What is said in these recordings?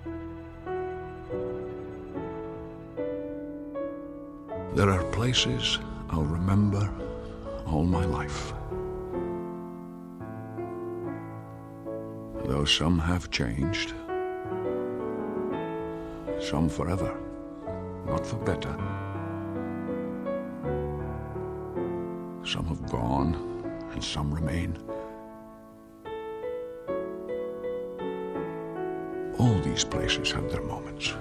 There are places I'll remember all my life. Though some have changed, some forever, not for better. Some have gone, and some remain. All these places have their moments.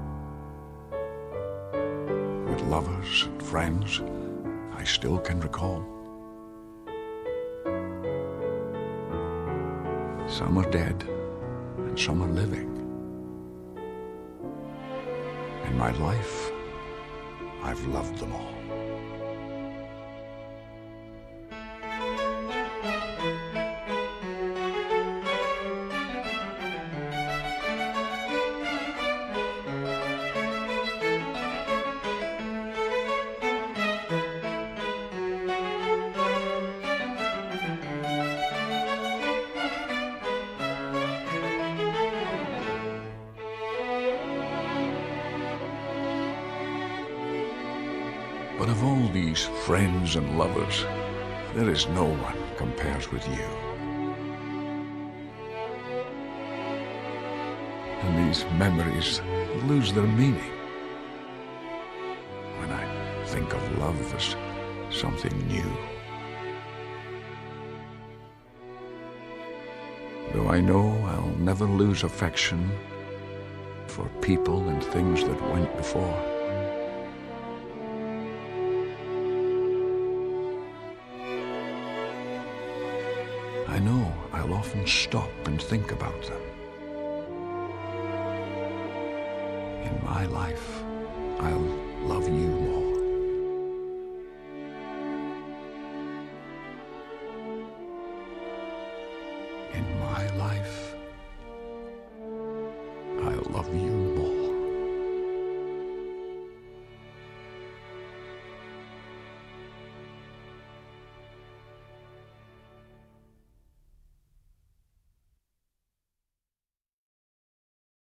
With lovers and friends, I still can recall. Some are dead, and some are living. In my life, I've loved them all. But of all these friends and lovers, there is no one compares with you. And these memories lose their meaning when I think of love as something new. Though I know I'll never lose affection for people and things that went before. I know I'll often stop and think about them. In my life, I'll love you more. In my life, I'll love you more.